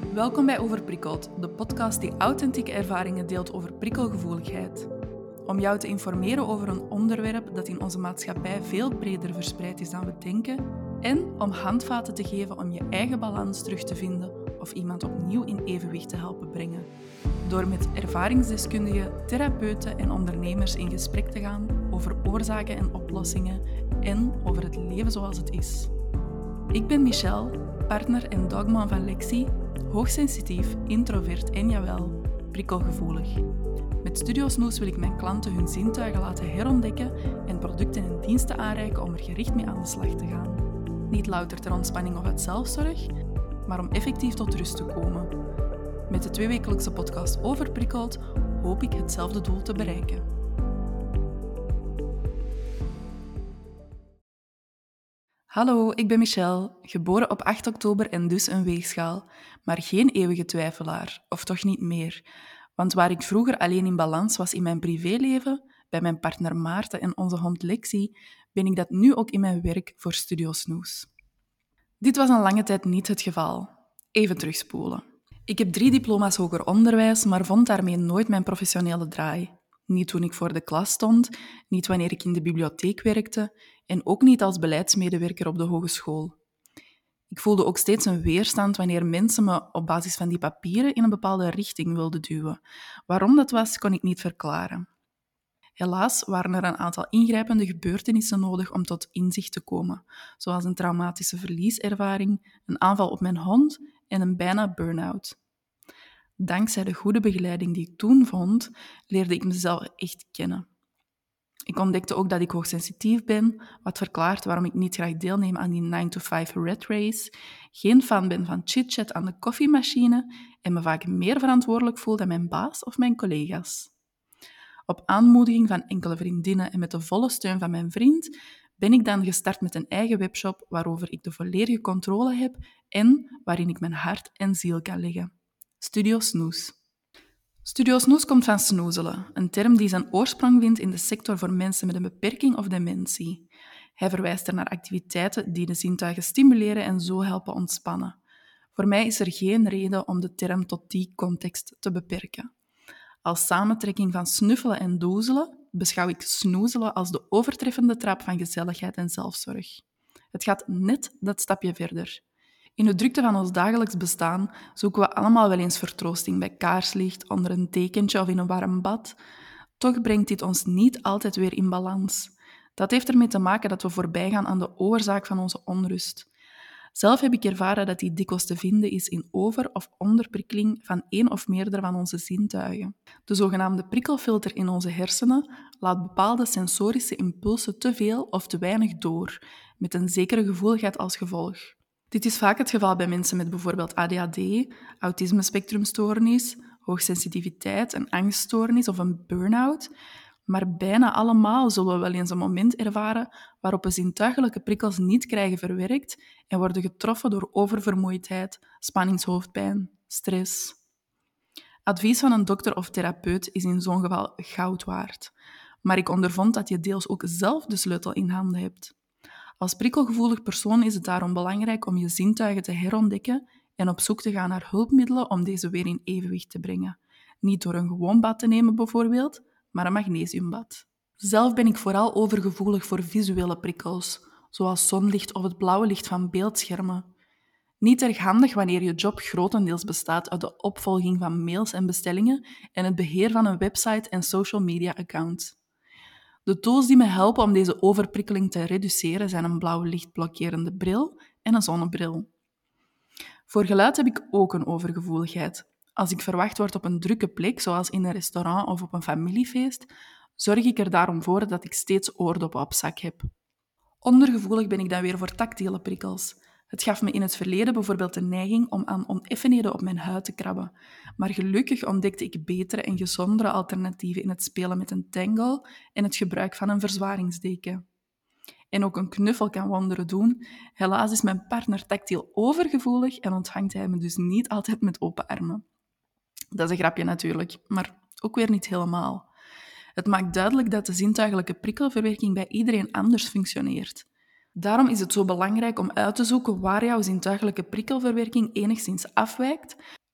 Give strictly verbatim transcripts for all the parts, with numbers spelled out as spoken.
Welkom bij Overprikkeld, de podcast die authentieke ervaringen deelt over prikkelgevoeligheid. Om jou te informeren over een onderwerp dat in onze maatschappij veel breder verspreid is dan we denken en om handvaten te geven om je eigen balans terug te vinden of iemand opnieuw in evenwicht te helpen brengen. Door met ervaringsdeskundigen, therapeuten en ondernemers in gesprek te gaan over oorzaken en oplossingen en over het leven zoals het is. Ik ben Michelle, partner en dogman van Lexi, hoogsensitief, introvert en jawel, prikkelgevoelig. Met Studio Snoes wil ik mijn klanten hun zintuigen laten herontdekken en producten en diensten aanreiken om er gericht mee aan de slag te gaan. Niet louter ter ontspanning of uit zelfzorg, maar om effectief tot rust te komen. Met de tweewekelijkse podcast Overprikkeld hoop ik hetzelfde doel te bereiken. Hallo, ik ben Michelle, geboren op acht oktober en dus een weegschaal, maar geen eeuwige twijfelaar, of toch niet meer. Want waar ik vroeger alleen in balans was in mijn privéleven, bij mijn partner Maarten en onze hond Lexi, ben ik dat nu ook in mijn werk voor Studio Snoes. Dit was een lange tijd niet het geval. Even terugspoelen. Ik heb drie diploma's hoger onderwijs, maar vond daarmee nooit mijn professionele draai. Niet toen ik voor de klas stond, niet wanneer ik in de bibliotheek werkte en ook niet als beleidsmedewerker op de hogeschool. Ik voelde ook steeds een weerstand wanneer mensen me op basis van die papieren in een bepaalde richting wilden duwen. Waarom dat was, kon ik niet verklaren. Helaas waren er een aantal ingrijpende gebeurtenissen nodig om tot inzicht te komen, zoals een traumatische verlieservaring, een aanval op mijn hond en een bijna burn-out. Dankzij de goede begeleiding die ik toen vond, leerde ik mezelf echt kennen. Ik ontdekte ook dat ik hoogsensitief ben, wat verklaart waarom ik niet graag deelneem aan die nine to five rat race, geen fan ben van chit-chat aan de koffiemachine en me vaak meer verantwoordelijk voel dan mijn baas of mijn collega's. Op aanmoediging van enkele vriendinnen en met de volle steun van mijn vriend ben ik dan gestart met een eigen webshop waarover ik de volledige controle heb en waarin ik mijn hart en ziel kan leggen. Studio Snoes. Studio Snoes komt van snoezelen, een term die zijn oorsprong vindt in de sector voor mensen met een beperking of dementie. Hij verwijst er naar activiteiten die de zintuigen stimuleren en zo helpen ontspannen. Voor mij is er geen reden om de term tot die context te beperken. Als samentrekking van snuffelen en doezelen beschouw ik snoezelen als de overtreffende trap van gezelligheid en zelfzorg. Het gaat net dat stapje verder. In de drukte van ons dagelijks bestaan zoeken we allemaal wel eens vertroosting bij kaarslicht, onder een dekentje of in een warm bad. Toch brengt dit ons niet altijd weer in balans. Dat heeft ermee te maken dat we voorbijgaan aan de oorzaak van onze onrust. Zelf heb ik ervaren dat die dikwijls te vinden is in over- of onderprikkeling van één of meerdere van onze zintuigen. De zogenaamde prikkelfilter in onze hersenen laat bepaalde sensorische impulsen te veel of te weinig door, met een zekere gevoeligheid als gevolg. Dit is vaak het geval bij mensen met bijvoorbeeld A D H D, autisme-spectrumstoornis, hoogsensitiviteit, een angststoornis of een burn-out. Maar bijna allemaal zullen we wel eens een moment ervaren waarop we zintuigelijke prikkels niet krijgen verwerkt en worden getroffen door oververmoeidheid, spanningshoofdpijn, stress. Advies van een dokter of therapeut is in zo'n geval goud waard. Maar ik ondervond dat je deels ook zelf de sleutel in handen hebt. Als prikkelgevoelig persoon is het daarom belangrijk om je zintuigen te herontdekken en op zoek te gaan naar hulpmiddelen om deze weer in evenwicht te brengen. Niet door een gewoon bad te nemen bijvoorbeeld, maar een magnesiumbad. Zelf ben ik vooral overgevoelig voor visuele prikkels, zoals zonlicht of het blauwe licht van beeldschermen. Niet erg handig wanneer je job grotendeels bestaat uit de opvolging van mails en bestellingen en het beheer van een website en social media account. De tools die me helpen om deze overprikkeling te reduceren zijn een blauw lichtblokkerende bril en een zonnebril. Voor geluid heb ik ook een overgevoeligheid. Als ik verwacht word op een drukke plek, zoals in een restaurant of op een familiefeest, zorg ik er daarom voor dat ik steeds oordoppen op zak heb. Ondergevoelig ben ik dan weer voor tactiele prikkels. Het gaf me in het verleden bijvoorbeeld de neiging om aan oneffenheden op mijn huid te krabben. Maar gelukkig ontdekte ik betere en gezondere alternatieven in het spelen met een tangle en het gebruik van een verzwaringsdeken. En ook een knuffel kan wonderen doen. Helaas is mijn partner tactiel overgevoelig en ontvangt hij me dus niet altijd met open armen. Dat is een grapje natuurlijk, maar ook weer niet helemaal. Het maakt duidelijk dat de zintuigelijke prikkelverwerking bij iedereen anders functioneert. Daarom is het zo belangrijk om uit te zoeken waar jouw zintuigelijke prikkelverwerking enigszins afwijkt,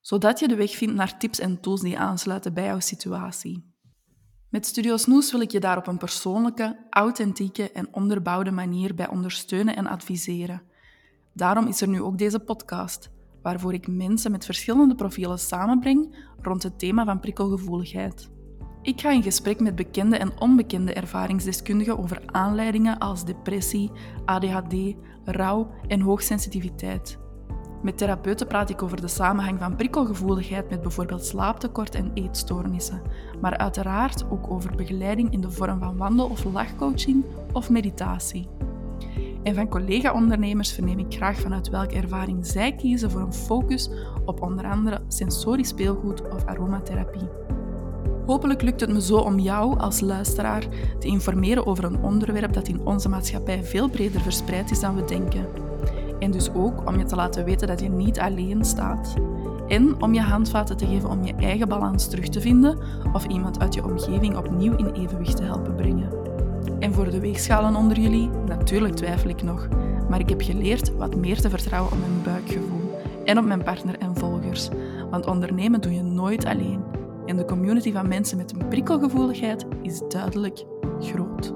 zodat je de weg vindt naar tips en tools die aansluiten bij jouw situatie. Met Studio Snoes wil ik je daar op een persoonlijke, authentieke en onderbouwde manier bij ondersteunen en adviseren. Daarom is er nu ook deze podcast, waarvoor ik mensen met verschillende profielen samenbreng rond het thema van prikkelgevoeligheid. Ik ga in gesprek met bekende en onbekende ervaringsdeskundigen over aanleidingen als depressie, A D H D, rouw en hoogsensitiviteit. Met therapeuten praat ik over de samenhang van prikkelgevoeligheid met bijvoorbeeld slaaptekort en eetstoornissen, maar uiteraard ook over begeleiding in de vorm van wandel- of lachcoaching of meditatie. En van collega-ondernemers verneem ik graag vanuit welke ervaring zij kiezen voor een focus op onder andere sensorisch speelgoed of aromatherapie. Hopelijk lukt het me zo om jou als luisteraar te informeren over een onderwerp dat in onze maatschappij veel breder verspreid is dan we denken. En dus ook om je te laten weten dat je niet alleen staat. En om je handvaten te geven om je eigen balans terug te vinden of iemand uit je omgeving opnieuw in evenwicht te helpen brengen. En voor de weegschalen onder jullie, natuurlijk twijfel ik nog, maar ik heb geleerd wat meer te vertrouwen op mijn buikgevoel en op mijn partner en volgers. Want ondernemen doe je nooit alleen. En de community van mensen met een prikkelgevoeligheid is duidelijk groot.